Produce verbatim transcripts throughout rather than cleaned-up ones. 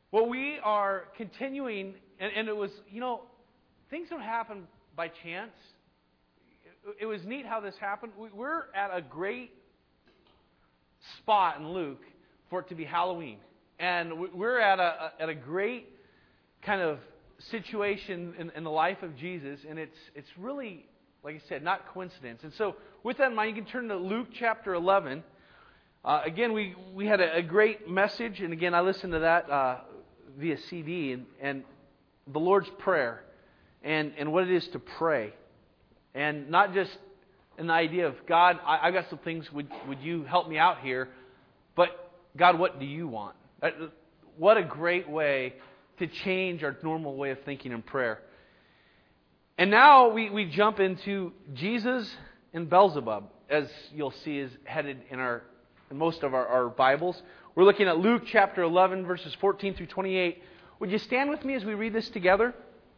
Well, we are continuing, and, and it was, you know, things don't happen by chance. It, it was neat how this happened. We, we're at a great spot in Luke for it to be Halloween. And we're at a, at a great kind of situation in, in the life of Jesus, and it's it's really, like I said, not coincidence. And so with that in mind, you can turn to Luke chapter eleven. Uh, again, we, we had a, a great message, and again, I listened to that uh, via C D, and, and the Lord's Prayer, and, and what it is to pray. And not just an idea of, God, I, I've got some things, would, would you help me out here? But, God, what do you want? What a great way to change our normal way of thinking in prayer. And now we, we jump into Jesus and Beelzebub, as you'll see is headed in our in most of our, our Bibles. We're looking at Luke chapter eleven, verses fourteen through twenty-eight. Would you stand with me as we read this together?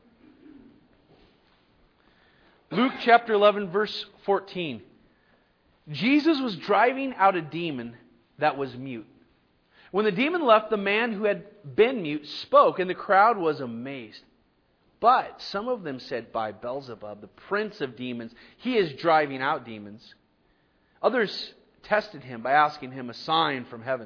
Luke chapter eleven, verse fourteen. Jesus was driving out a demon that was mute. When the demon left, the man who had been mute spoke, and the crowd was amazed. But some of them said, by Beelzebub, the prince of demons, he is driving out demons. Others tested him by asking him a sign from heaven.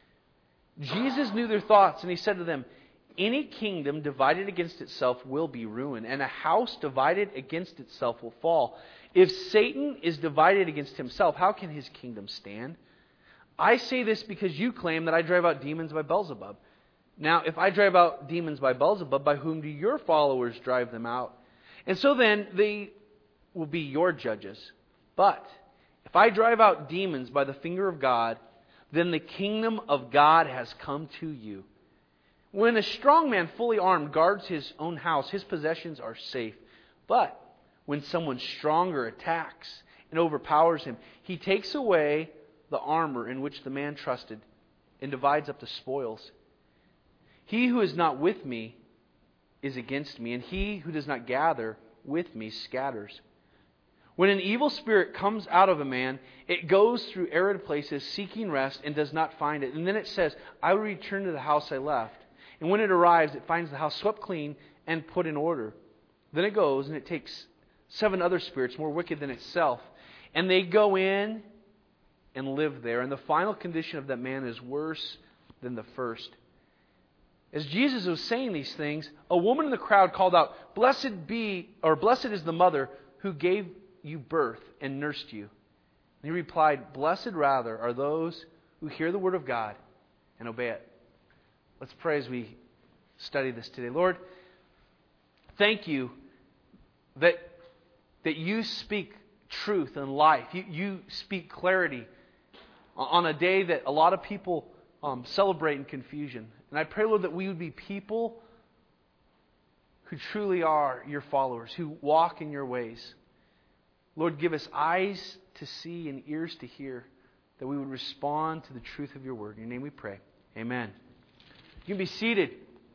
Jesus knew their thoughts, and he said to them, any kingdom divided against itself will be ruined, and a house divided against itself will fall. If Satan is divided against himself, how can his kingdom stand? I say this because you claim that I drive out demons by Beelzebub. Now, if I drive out demons by Beelzebub, by whom do your followers drive them out? And so then, they will be your judges. But if I drive out demons by the finger of God, then the kingdom of God has come to you. When a strong man fully armed guards his own house, his possessions are safe. But when someone stronger attacks and overpowers him, he takes away the armor in which the man trusted and divides up the spoils. He who is not with me is against me, and he who does not gather with me scatters. When an evil spirit comes out of a man, it goes through arid places seeking rest and does not find it. And then it says, I will return to the house I left. And when it arrives, it finds the house swept clean and put in order. Then it goes and it takes seven other spirits more wicked than itself, and they go in and live there. And the final condition of that man is worse than the first. As Jesus was saying these things, a woman in the crowd called out, Blessed be, or blessed is the mother who gave you birth and nursed you. And he replied, Blessed rather are those who hear the word of God and obey it. Let's pray as we study this today. Lord, thank you that, that you speak truth and life. You, you speak clarity on a day that a lot of people um, celebrate in confusion. And I pray, Lord, that we would be people who truly are your followers, who walk in your ways. Lord, give us eyes to see and ears to hear, that we would respond to the truth of your word. In your name we pray. Amen. You can be seated.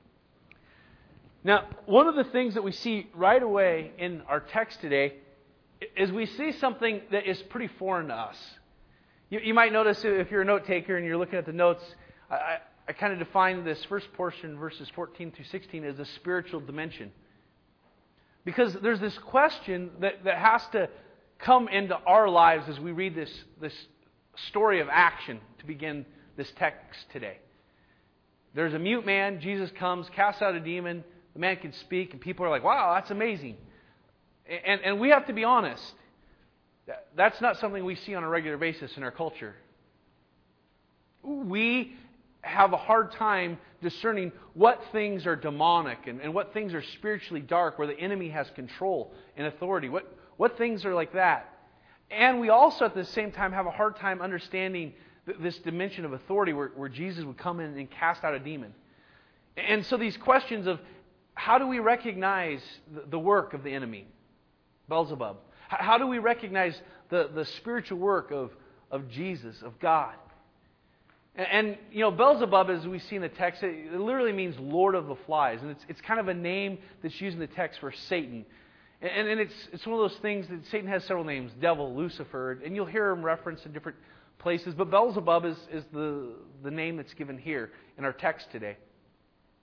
Now, one of the things that we see right away in our text today is we see something that is pretty foreign to us. You, you might notice if you're a note taker and you're looking at the notes, I, I, I kind of define this first portion, verses fourteen through sixteen, as a spiritual dimension. Because there's this question that, that has to come into our lives as we read this, this story of action to begin this text today. There's a mute man, Jesus comes, casts out a demon, the man can speak, and people are like, wow, that's amazing. And, and we have to be honest. That's not something we see on a regular basis in our culture. We have a hard time discerning what things are demonic and, and what things are spiritually dark, where the enemy has control and authority. What, what things are like that? And we also at the same time have a hard time understanding th- this dimension of authority where, where Jesus would come in and cast out a demon. And so these questions of how do we recognize the, the work of the enemy, Beelzebub? How, how do we recognize the, the spiritual work of, of Jesus, of God? And, you know, Beelzebub, as we see in the text, it literally means Lord of the Flies. And it's it's kind of a name that's used in the text for Satan. And, and it's it's one of those things that Satan has several names, devil, Lucifer, and you'll hear him referenced in different places. But Beelzebub is, is the, the name that's given here in our text today.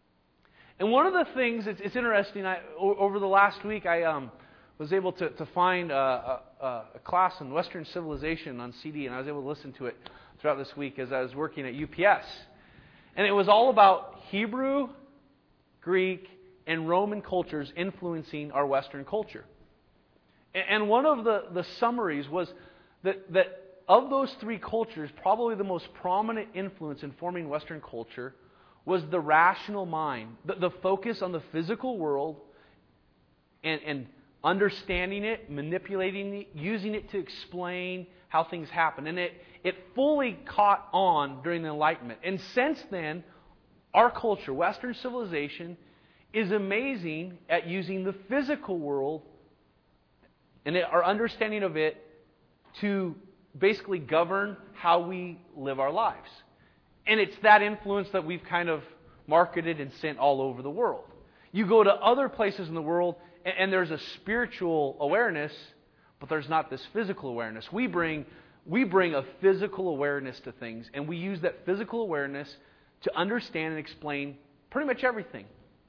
And one of the things, it's, it's interesting, I, over the last week I um, was able to, to find a, a, a class in Western Civilization on C D, and I was able to listen to it throughout this week as I was working at U P S. And it was all about Hebrew, Greek, and Roman cultures influencing our Western culture. And one of the, the summaries was that, that of those three cultures, probably the most prominent influence in forming Western culture was the rational mind, the, the focus on the physical world and, and understanding it, manipulating it, using it to explain how things happen. And it, it fully caught on during the Enlightenment. And since then, our culture, Western civilization, is amazing at using the physical world and our understanding of it to basically govern how we live our lives. And it's that influence that we've kind of marketed and sent all over the world. You go to other places in the world, and, and there's a spiritual awareness, but there's not this physical awareness. We bring, we bring a physical awareness to things, and we use that physical awareness to understand and explain pretty much everything.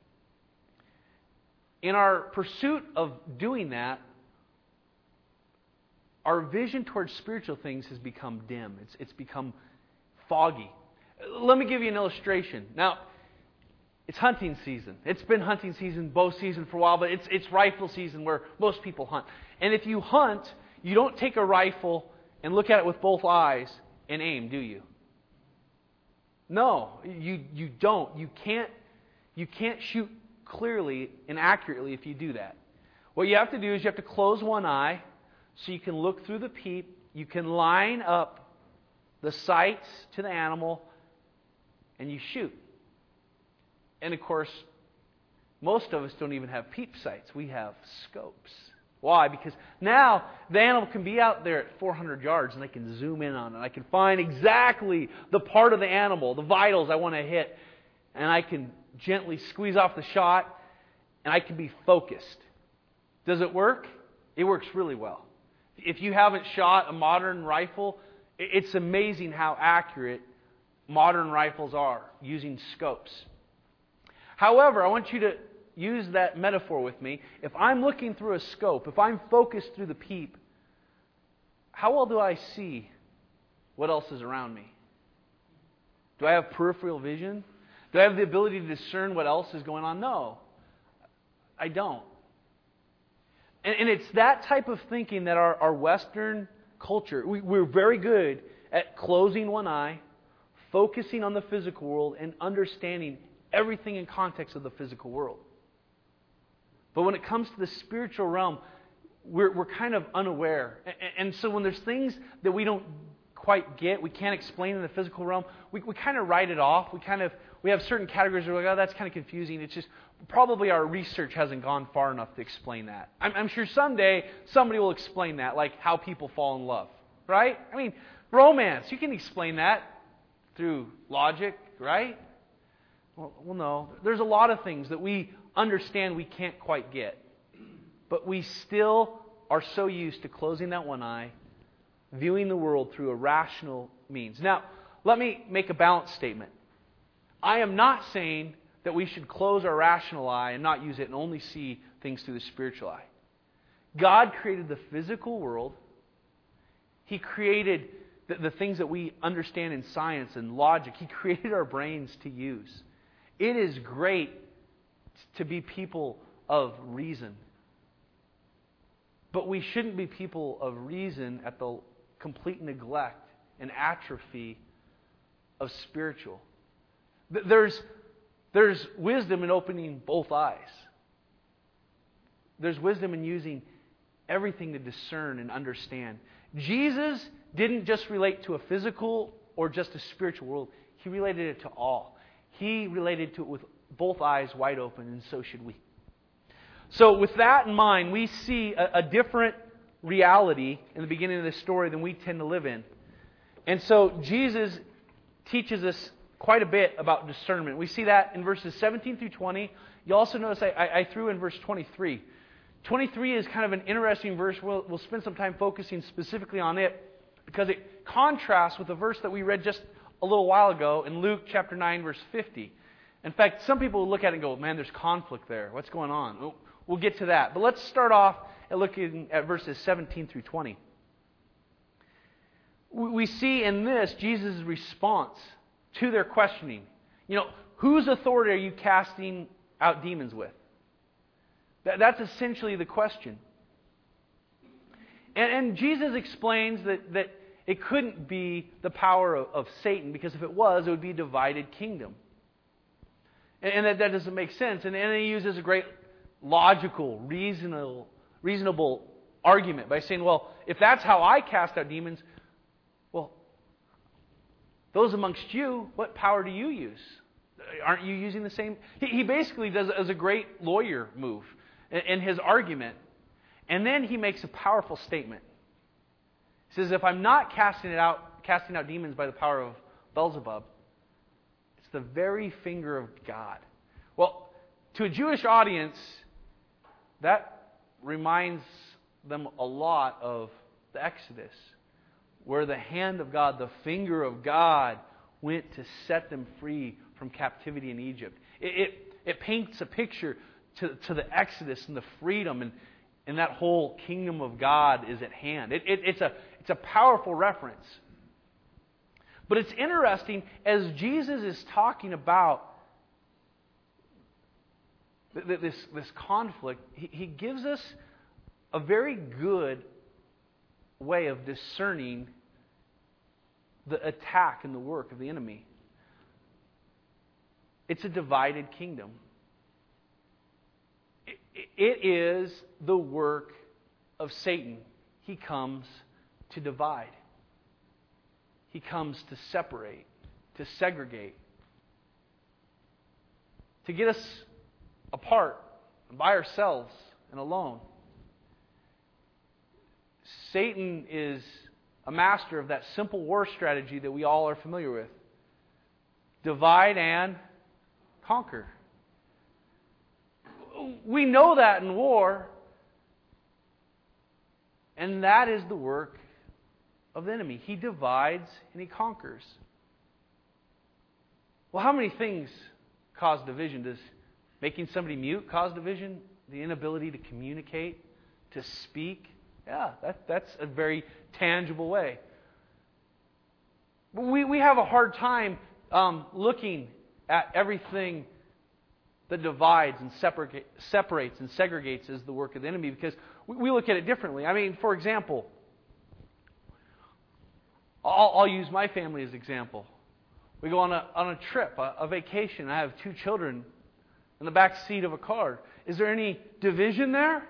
In our pursuit of doing that, our vision towards spiritual things has become dim. It's, it's become foggy. Let me give you an illustration. Now, it's hunting season. It's been hunting season, bow season for a while, but it's, it's rifle season where most people hunt. And if you hunt, you don't take a rifle and look at it with both eyes and aim, do you? No, you, you don't. You can't, you can't shoot clearly and accurately if you do that. What you have to do is you have to close one eye so you can look through the peep. You can line up the sights to the animal and you shoot. And of course, most of us don't even have peep sights. We have scopes. Why? Because now the animal can be out there at four hundred yards and I can zoom in on it. I can find exactly the part of the animal, the vitals I want to hit. And I can gently squeeze off the shot and I can be focused. Does it work? It works really well. If you haven't shot a modern rifle, it's amazing how accurate modern rifles are using scopes. However, I want you to use that metaphor with me. If I'm looking through a scope, if I'm focused through the peep, how well do I see what else is around me? Do I have peripheral vision? Do I have the ability to discern what else is going on? No, I don't. And, and it's that type of thinking that our, our Western culture, we, we're very good at closing one eye, focusing on the physical world, and understanding everything in context of the physical world. But when it comes to the spiritual realm, we're, we're kind of unaware. And, and so when there's things that we don't quite get, we can't explain in the physical realm, we, we kind of write it off. We kind of we have certain categories where we're like, oh, that's kind of confusing. It's just probably our research hasn't gone far enough to explain that. I'm, I'm sure someday somebody will explain that, like how people fall in love, right? I mean, romance, you can explain that through logic, right? Well, well, no. There's a lot of things that we understand we can't quite get. But we still are so used to closing that one eye, viewing the world through a rational means. Now, let me make a balanced statement. I am not saying that we should close our rational eye and not use it and only see things through the spiritual eye. God created the physical world. He created the, the things that we understand in science and logic. He created our brains to use. It is great to be people of reason. But we shouldn't be people of reason at the complete neglect and atrophy of spiritual. There's, there's wisdom in opening both eyes. There's wisdom in using everything to discern and understand. Jesus didn't just relate to a physical or just a spiritual world. He related it to all. He related to it with both eyes wide open, and so should we. So with that in mind, we see a, a different reality in the beginning of this story than we tend to live in. And so Jesus teaches us quite a bit about discernment. We see that in verses seventeen through twenty. You also notice I, I threw in verse twenty-three. twenty-three is kind of an interesting verse. We'll, we'll spend some time focusing specifically on it because it contrasts with the verse that we read just a little while ago in Luke chapter nine, verse fifty. In fact, some people look at it and go, man, there's conflict there. What's going on? We'll get to that. But let's start off at looking at verses seventeen through twenty. We see in this Jesus' response to their questioning. You know, whose authority are you casting out demons with? That's essentially the question. And, and Jesus explains that, that it couldn't be the power of, of Satan, because if it was, it would be a divided kingdom. And, and that, that doesn't make sense. And, and he uses a great logical, reasonable, reasonable argument by saying, well, if that's how I cast out demons, well, those amongst you, what power do you use? Aren't you using the same? He, he basically does as a great lawyer move in, in his argument. And then he makes a powerful statement. He says, if I'm not casting it out, casting out demons by the power of Beelzebub, it's the very finger of God. Well, to a Jewish audience, that reminds them a lot of the Exodus, where the hand of God, the finger of God, went to set them free from captivity in Egypt. It, it, it paints a picture to, to the Exodus and the freedom, and, and that whole kingdom of God is at hand. It, it, it's a, it's a powerful reference. But it's interesting, as Jesus is talking about this, this conflict, he, he gives us a very good way of discerning the attack and the work of the enemy. It's a divided kingdom. It is the work of Satan. He comes to divide. He comes to separate, to segregate, to get us apart and by ourselves and alone. Satan is a master of that simple war strategy that we all are familiar with. Divide and conquer. We know that in war, and that is the work of the enemy. He divides and he conquers. Well, how many things cause division? Does making somebody mute cause division? The inability to communicate, to speak? Yeah, that, that's a very tangible way. But we, we have a hard time um, looking at everything that divides and separate, separates and segregates as the work of the enemy, because we, we look at it differently. I mean, for example, I'll, I'll use my family as an example. We go on a, on a trip, a, a vacation. I have two children in the back seat of a car. Is there any division there?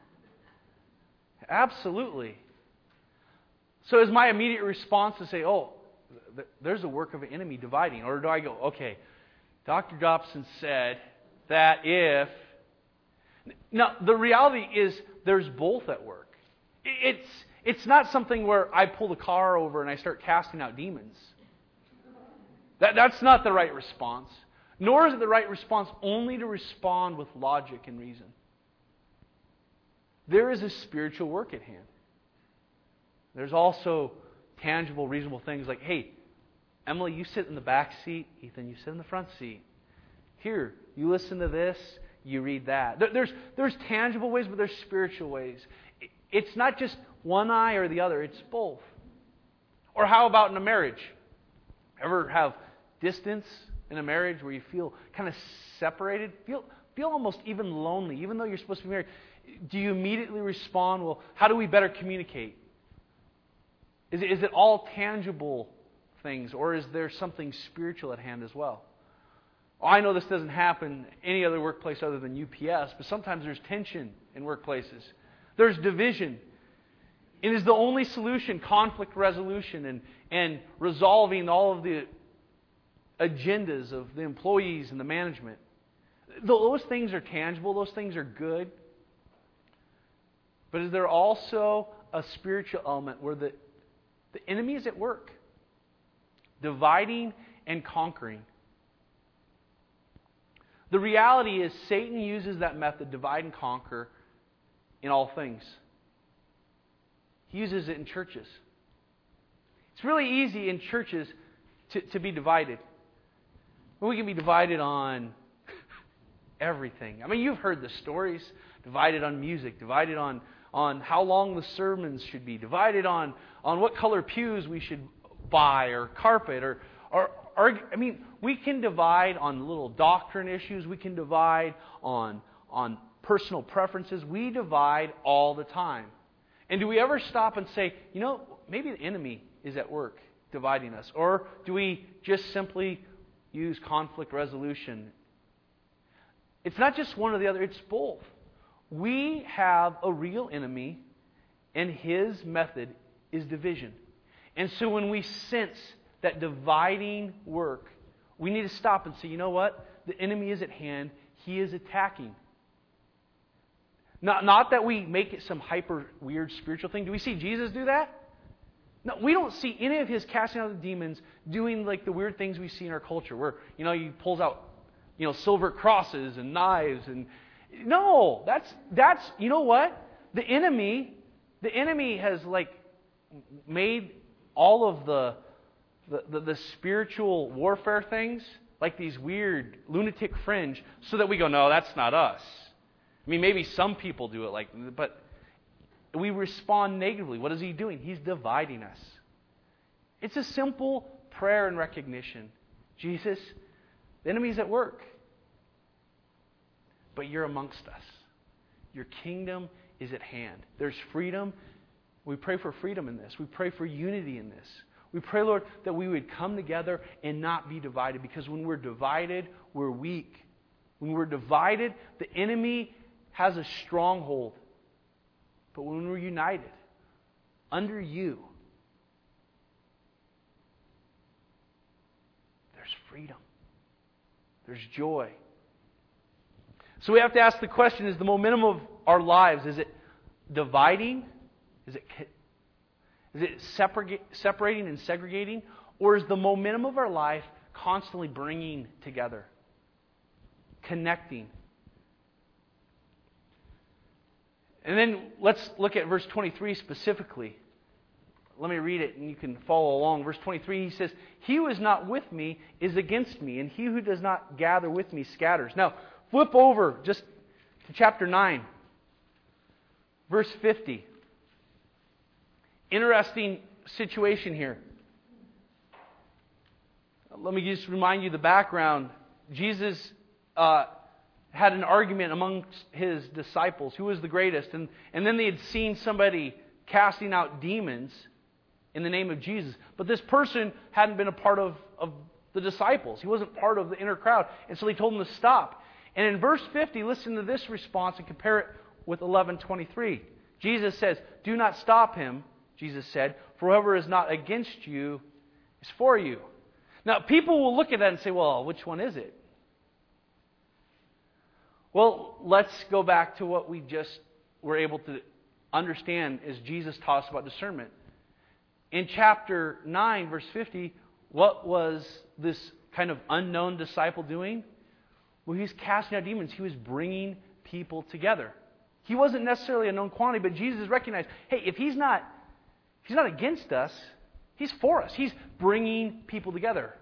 Absolutely. So is my immediate response to say, oh, th- there's a work of an enemy dividing? Or do I go, okay, Doctor Dobson said that if... Now, the reality is there's both at work. It's, it's not something where I pull the car over and I start casting out demons. That, that's not the right response. Nor is it the right response only to respond with logic and reason. There is a spiritual work at hand. There's also tangible, reasonable things like, hey, Emily, you sit in the back seat. Ethan, you sit in the front seat. Here, you listen to this, you read that. There's, there's tangible ways, but there's spiritual ways. It's not just one eye or the other, it's both. Or how about in a marriage? Ever have distance in a marriage where you feel kind of separated? Feel, feel almost even lonely, even though you're supposed to be married. Do you immediately respond, well, how do we better communicate? Is it, is it all tangible things, or is there something spiritual at hand as well? Well, I know this doesn't happen any other workplace other than U P S, but sometimes there's tension in workplaces. There's division. It is the only solution, conflict resolution and, and resolving all of the agendas of the employees and the management. Those things are tangible. Those things are good. But is there also a spiritual element where the, the enemy is at work, dividing and conquering? The reality is Satan uses that method, divide and conquer, in all things. He uses it in churches. It's really easy in churches to, to be divided. We can be divided on everything. I mean, you've heard the stories. Divided on music, divided on, on how long the sermons should be, divided on, on what color pews we should buy or carpet. or, or, or I mean, we can divide on little doctrine issues. We can divide on, on personal preferences. We divide all the time. And do we ever stop and say, you know, maybe the enemy is at work dividing us? Or do we just simply use conflict resolution? It's not just one or the other, it's both. We have a real enemy, and his method is division. And so when we sense that dividing work, we need to stop and say, you know what? The enemy is at hand. He is attacking. Not, not that we make it some hyper weird spiritual thing. Do we see Jesus do that? No, we don't see any of his casting out of demons doing like the weird things we see in our culture, where, you know, he pulls out, you know, silver crosses and knives and No, that's, that's, you know what? The enemy, the enemy has like made all of the, the, the, the spiritual warfare things like these weird lunatic fringe so that we go, no, that's not us. I mean, maybe some people do it like, but we respond negatively. What is he doing? He's dividing us. It's a simple prayer and recognition. Jesus, the enemy's at work. But you're amongst us. Your kingdom is at hand. There's freedom. We pray for freedom in this. We pray for unity in this. We pray, Lord, that we would come together and not be divided. Because when we're divided, we're weak. When we're divided, the enemy has a stronghold. But when we're united, under you, there's freedom. There's joy. So we have to ask the question, is the momentum of our lives, is it dividing? Is it, is it separate, separating and segregating? Or is the momentum of our life constantly bringing together? Connecting? And then let's look at verse twenty-three specifically. Let me read it and you can follow along. Verse twenty-three, he says, "He who is not with me is against me, and he who does not gather with me scatters." Now, flip over just to chapter nine, verse fifty. Interesting situation here. Let me just remind you the background. Jesus uh, had an argument amongst his disciples. Who was the greatest? And, and then they had seen somebody casting out demons in the name of Jesus. But this person hadn't been a part of, of the disciples. He wasn't part of the inner crowd. And so they told him to stop. And in verse fifty, listen to this response and compare it with eleven twenty-three. Jesus says, "Do not stop him," Jesus said, "for whoever is not against you is for you." Now, people will look at that and say, well, which one is it? Well, let's go back to what we just were able to understand as Jesus taught us about discernment. In chapter nine, verse fifty, what was this kind of unknown disciple doing? Well, he was casting out demons. He was bringing people together. He wasn't necessarily a known quantity, but Jesus recognized, hey, if he's not, if he's not against us, he's for us. He's bringing people together.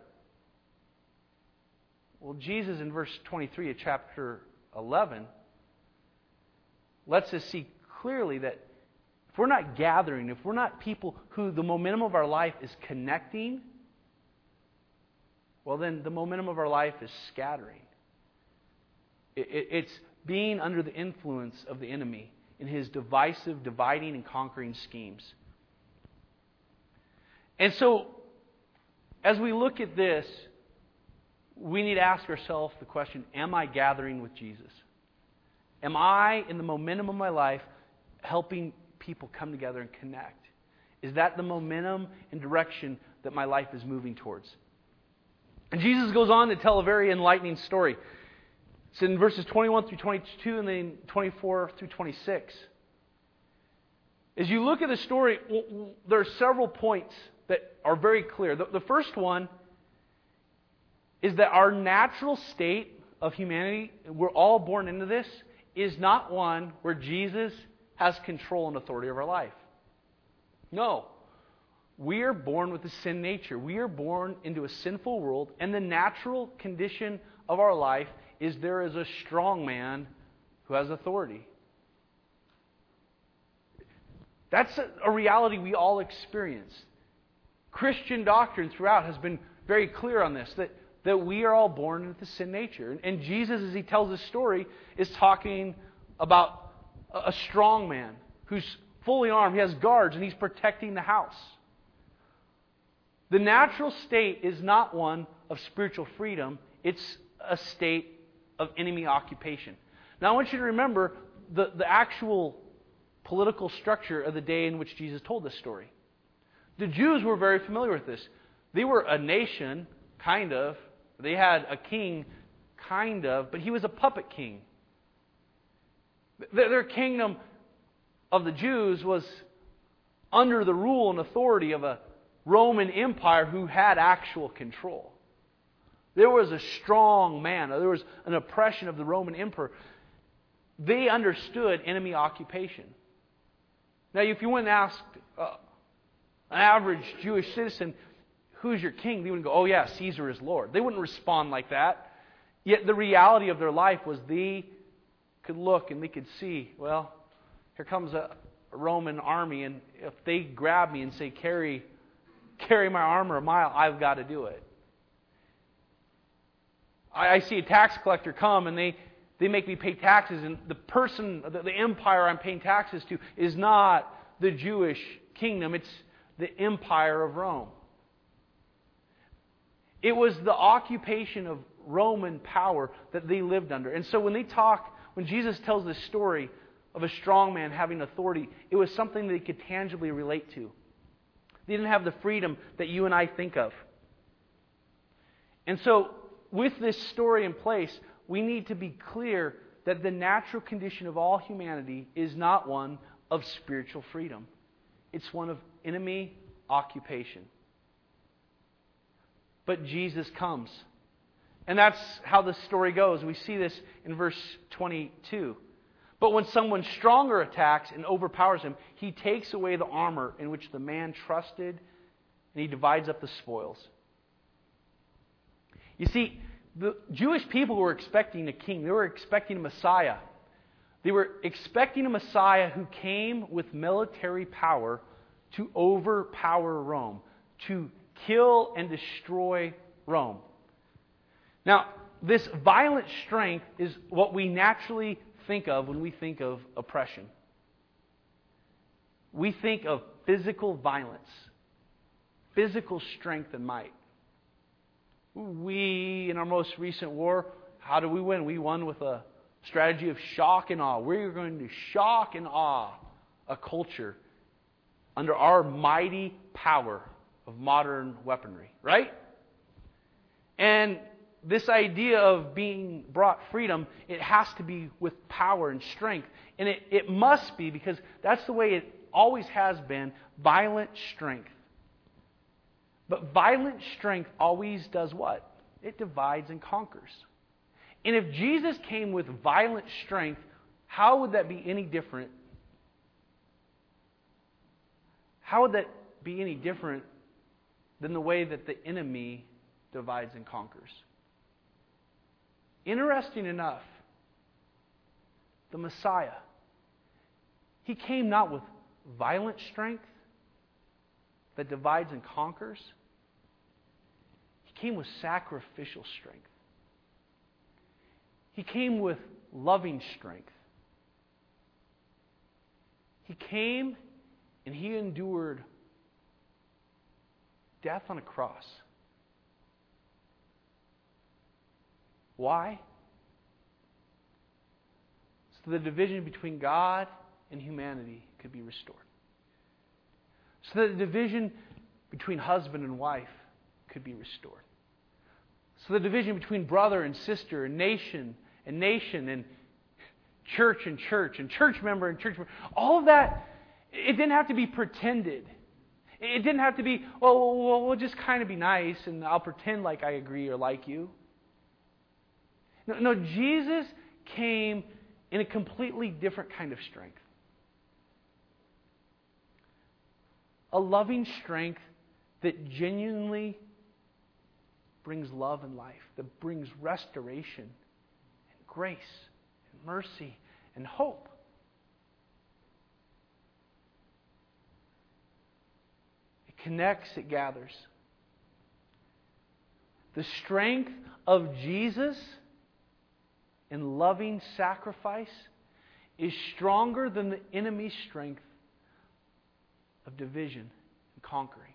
Well, Jesus in verse twenty-three of chapter eleven lets us see clearly that if we're not gathering, if we're not people who the momentum of our life is connecting, well, then the momentum of our life is scattering. It's being under the influence of the enemy in his divisive, dividing, and conquering schemes. And so, as we look at this, we need to ask ourselves the question, am I gathering with Jesus? Am I, in the momentum of my life, helping people come together and connect? Is that the momentum and direction that my life is moving towards? And Jesus goes on to tell a very enlightening story. It's in verses twenty-one through twenty-two and then twenty-four through twenty-six. As you look at the story, there are several points that are very clear. The, the first one is that our natural state of humanity, we're all born into this, is not one where Jesus has control and authority over our life. No. We are born with a sin nature. We are born into a sinful world, and the natural condition of our life is there is a strong man who has authority. That's a, a reality we all experience. Christian doctrine throughout has been very clear on this, that, that we are all born with a sin nature. And, and Jesus, as He tells this story, is talking about a, a strong man who's fully armed. He has guards, and he's protecting the house. The natural state is not one of spiritual freedom. It's a state of enemy occupation. Now I want you to remember the, the actual political structure of the day in which Jesus told this story. The Jews were very familiar with this. They were a nation, kind of. They had a king, kind of, but he was a puppet king. Their kingdom of the Jews was under the rule and authority of a Roman Empire who had actual control. There was a strong man. There was an oppression of the Roman Emperor. They understood enemy occupation. Now, if you went and asked uh, an average Jewish citizen, who's your king? They wouldn't go, oh yeah, Caesar is Lord. They wouldn't respond like that. Yet the reality of their life was they could look and they could see, well, here comes a Roman army, and if they grab me and say, carry carry my armor a mile, I've got to do it. I, I see a tax collector come and they, they make me pay taxes, and the person, the, the empire I'm paying taxes to is not the Jewish kingdom, it's the empire of Rome. It was the occupation of Roman power that they lived under. And so when they talk, when Jesus tells this story of a strong man having authority, it was something that they could tangibly relate to. They didn't have the freedom that you and I think of. And so, with this story in place, we need to be clear that the natural condition of all humanity is not one of spiritual freedom. It's one of enemy occupation. But Jesus comes. And that's how the story goes. We see this in verse twenty-two. But when someone stronger attacks and overpowers him, he takes away the armor in which the man trusted, and he divides up the spoils. You see, the Jewish people were expecting a king. They were expecting a Messiah. They were expecting a Messiah who came with military power to overpower Rome, to kill and destroy Rome. Now, this violent strength is what we naturally think of when we think of oppression. We think of physical violence, physical strength and might. We, in our most recent war, how did we win? We won with a strategy of shock and awe. We're going to shock and awe a culture under our mighty power of modern weaponry, right? And this idea of being brought freedom, it has to be with power and strength. And it, it must be, because that's the way it always has been, violent strength. But violent strength always does what? It divides and conquers. And if Jesus came with violent strength, how would that be any different? How would that be any different than the way that the enemy divides and conquers? Interesting enough, the Messiah, He came not with violent strength that divides and conquers. He came with sacrificial strength. He came with loving strength. He came and He endured death on a cross. Why? So the division between God and humanity could be restored. So that the division between husband and wife could be restored. So the division between brother and sister, and nation and nation, and church and church, and church member and church member, all of that, it didn't have to be pretended. It didn't have to be, oh, well, we'll just kind of be nice and I'll pretend like I agree or like you. No, no, Jesus came in a completely different kind of strength. A loving strength that genuinely brings love and life, that brings restoration and grace and mercy and hope. It connects, it gathers. The strength of Jesus in loving sacrifice is stronger than the enemy's strength of division and conquering.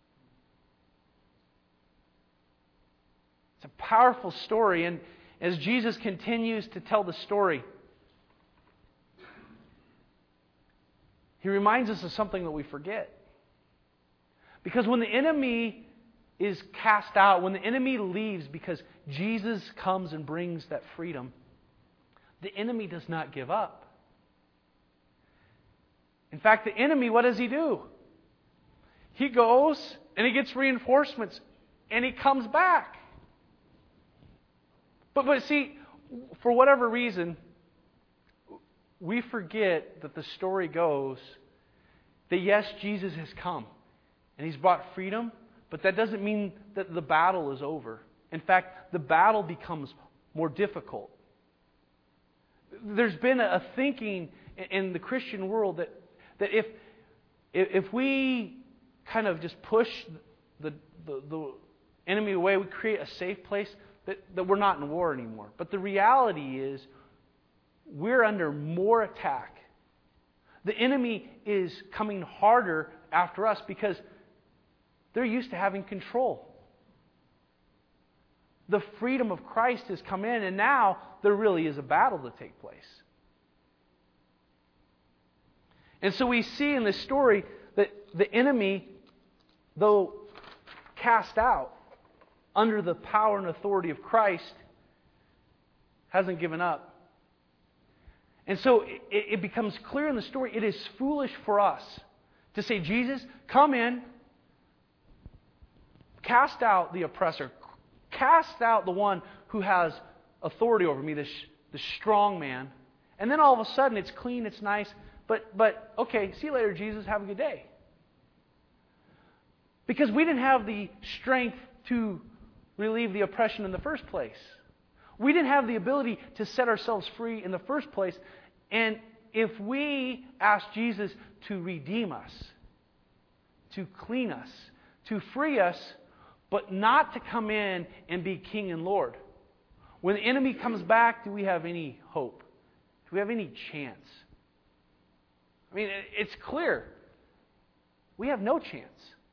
It's a powerful story, and as Jesus continues to tell the story, He reminds us of something that we forget. Because when the enemy is cast out, when the enemy leaves because Jesus comes and brings that freedom, the enemy does not give up. In fact, the enemy, what does he do? He goes and he gets reinforcements and he comes back. But, but see, for whatever reason, we forget that the story goes that yes, Jesus has come and He's brought freedom, but that doesn't mean that the battle is over. In fact, the battle becomes more difficult. There's been a thinking in the Christian world that, that if, if we kind of just push the, the, the enemy away, we create a safe place, that, that we're not in war anymore. But the reality is we're under more attack. The enemy is coming harder after us because they're used to having control. The freedom of Christ has come in, and now there really is a battle to take place. And so we see in this story that the enemy, though cast out under the power and authority of Christ, hasn't given up. And so it, it becomes clear in the story, it is foolish for us to say, Jesus, come in, cast out the oppressor, cast out the one who has authority over me, this, this strong man. And then all of a sudden it's clean, it's nice, but, but okay, see you later, Jesus, have a good day. Because we didn't have the strength to relieve the oppression in the first place. We didn't have the ability to set ourselves free in the first place. And if we ask Jesus to redeem us, to clean us, to free us, but not to come in and be King and Lord, when the enemy comes back, do we have any hope? Do we have any chance? I mean, it's clear. We have no chance.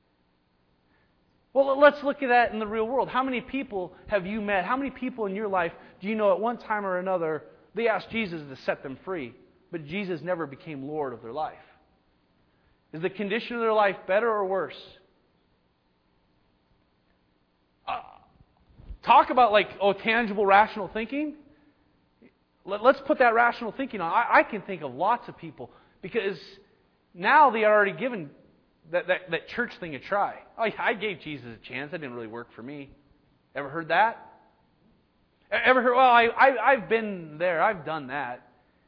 Well, let's look at that in the real world. How many people have you met? How many people in your life do you know at one time or another they asked Jesus to set them free, but Jesus never became Lord of their life? Is the condition of their life better or worse? Uh, talk about like, oh, tangible, rational thinking. Let, let's put that rational thinking on. I, I can think of lots of people because now they are already given That, that, that church thing a try. Oh, I gave Jesus a chance. That didn't really work for me. Ever heard that? Ever heard, well, I, I, I've been there. I've done that.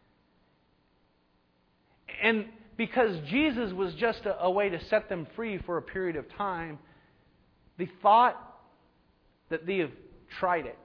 And because Jesus was just a, a way to set them free for a period of time, they thought that they have tried it.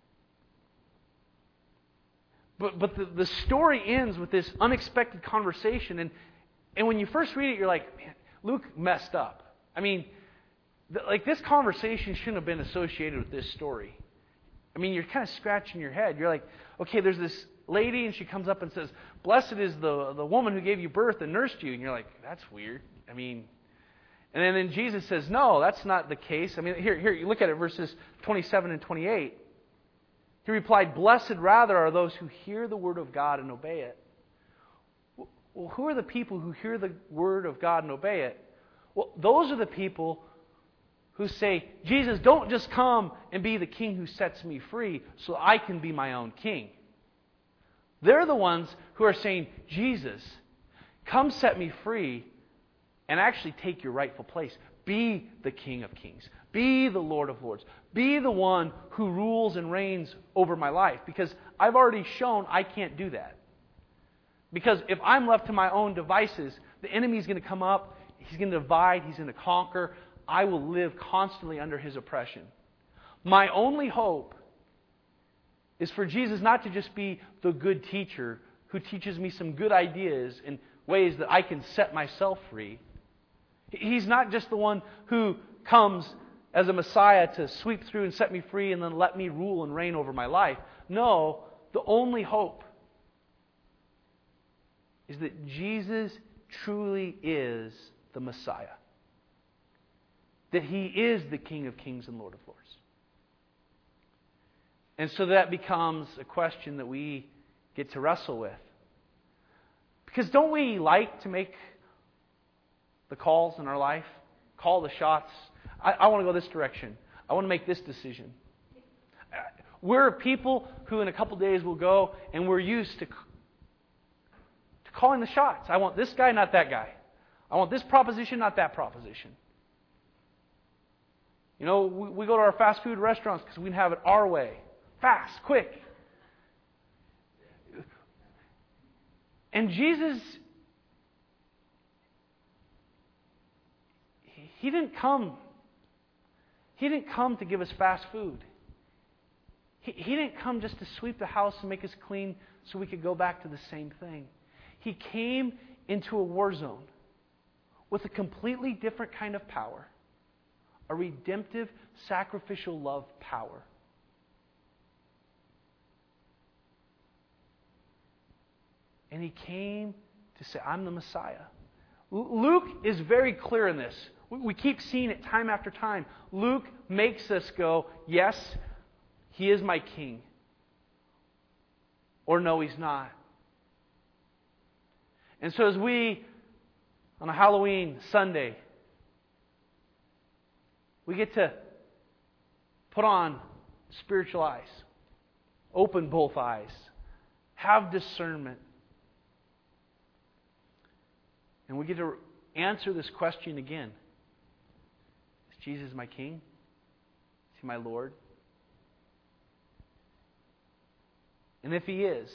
But, but the, the story ends with this unexpected conversation. And, and when you first read it, you're like, man, Luke messed up. I mean, th- like this conversation shouldn't have been associated with this story. I mean, you're kind of scratching your head. You're like, okay, there's this lady and she comes up and says, blessed is the, the woman who gave you birth and nursed you. And you're like, that's weird. I mean, and then, then Jesus says, no, that's not the case. I mean, here, here, you look at it, verses twenty-seven and twenty-eight. He replied, blessed rather are those who hear the word of God and obey it. Well, who are the people who hear the word of God and obey it? Well, those are the people who say, Jesus, don't just come and be the king who sets me free so I can be my own king. They're the ones who are saying, Jesus, come set me free and actually take your rightful place. Be the King of Kings. Be the Lord of Lords. Be the one who rules and reigns over my life, because I've already shown I can't do that. Because if I'm left to my own devices, the enemy's going to come up, he's going to divide, he's going to conquer. I will live constantly under His oppression. My only hope is for Jesus not to just be the good teacher who teaches me some good ideas and ways that I can set myself free. He's not just the one who comes as a Messiah to sweep through and set me free and then let me rule and reign over my life. No, the only hope is that Jesus truly is the Messiah. That He is the King of Kings and Lord of Lords. And so that becomes a question that we get to wrestle with. Because don't we like to make the calls in our life? Call the shots. I, I want to go this direction. I want to make this decision. We're people who in a couple days will go and we're used to, to calling the shots. I want this guy, not that guy. I want this proposition, not that proposition. You know, we, we go to our fast food restaurants because we can have it our way. Fast, quick. And Jesus, He didn't come, He didn't come to give us fast food. He, he didn't come just to sweep the house and make us clean so we could go back to the same thing. He came into a war zone with a completely different kind of power. A redemptive, sacrificial love power. And He came to say, I'm the Messiah. Luke is very clear in this. We keep seeing it time after time. Luke makes us go, yes, He is my King. Or no, He's not. And so as we, on a Halloween Sunday, we get to put on spiritual eyes, open both eyes, have discernment. And we get to answer this question again. Is Jesus my King? Is He my Lord? And if He is,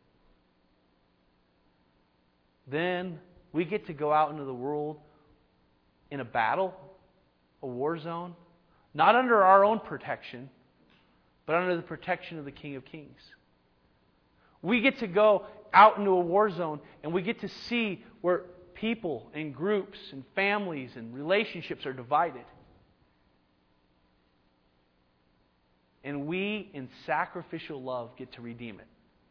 then we get to go out into the world in a battle, a war zone, not under our own protection, but under the protection of the King of Kings. We get to go out into a war zone and we get to see where people and groups and families and relationships are divided. And we, in sacrificial love, get to redeem it.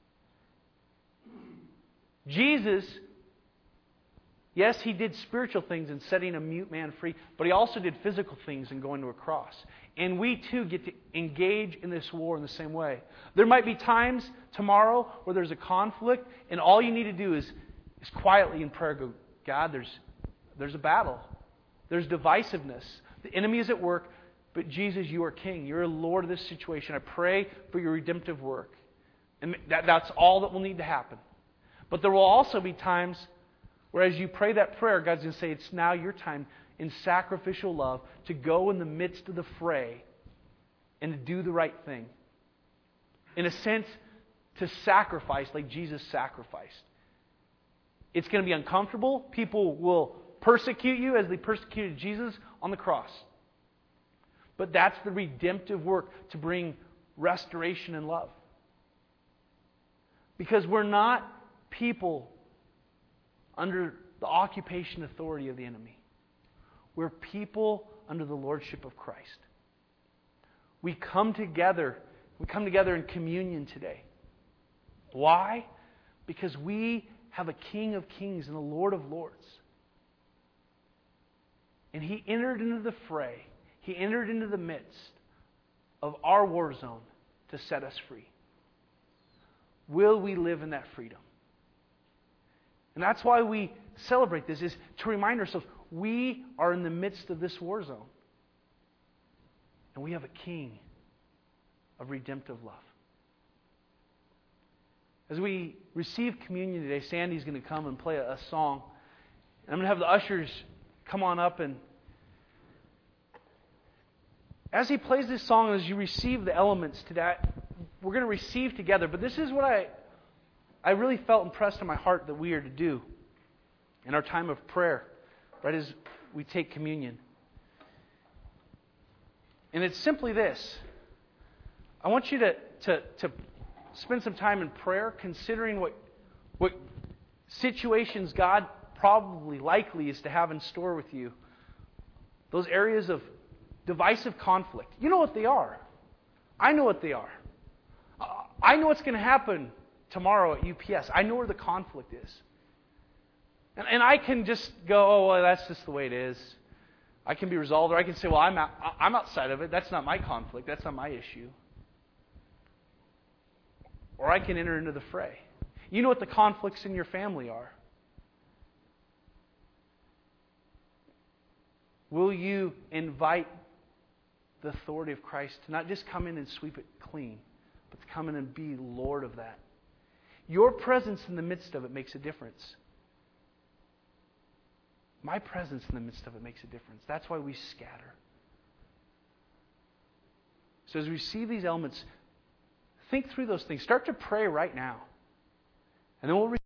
Jesus, yes, He did spiritual things in setting a mute man free, but He also did physical things in going to a cross. And we too get to engage in this war in the same way. There might be times tomorrow where there's a conflict, and all you need to do is, is quietly in prayer go, God, there's, there's a battle. There's divisiveness. The enemy is at work, but Jesus, You are King. You're Lord of this situation. I pray for Your redemptive work. And that, that's all that will need to happen. But there will also be times where as you pray that prayer, God's going to say, it's now your time in sacrificial love to go in the midst of the fray and to do the right thing. In a sense, to sacrifice like Jesus sacrificed. It's going to be uncomfortable. People will persecute you as they persecuted Jesus on the cross. But that's the redemptive work to bring restoration and love. Because we're not people under the occupation authority of the enemy. We're people under the lordship of Christ. We come together, we come together in communion today. Why? Because we have a King of Kings and a Lord of Lords. And He entered into the fray. He entered into the midst of our war zone to set us free. Will we live in that freedom? And that's why we celebrate this, is to remind ourselves we are in the midst of this war zone. And we have a King of redemptive love. As we receive communion today, Sandy's going to come and play a, a song. And I'm going to have the ushers come on up. And as he plays this song, as you receive the elements to that, we're going to receive together. But this is what I, I really felt impressed in my heart that we are to do in our time of prayer, right as we take communion. And it's simply this. I want you to, to, to spend some time in prayer considering what, what situations God probably likely is to have in store with you. Those areas of divisive conflict. You know what they are. I know what they are. I know what's going to happen tomorrow at U P S. I know where the conflict is. And, and I can just go, oh, well, that's just the way it is. I can be resolved. Or I can say, well, I'm, out, I'm outside of it. That's not my conflict. That's not my issue. Or I can enter into the fray. You know what the conflicts in your family are. Will you invite the authority of Christ to not just come in and sweep it clean, but to come in and be Lord of that? Your presence in the midst of it makes a difference. My presence in the midst of it makes a difference. That's why we scatter. So as we see these elements, think through those things. Start to pray right now. And then we'll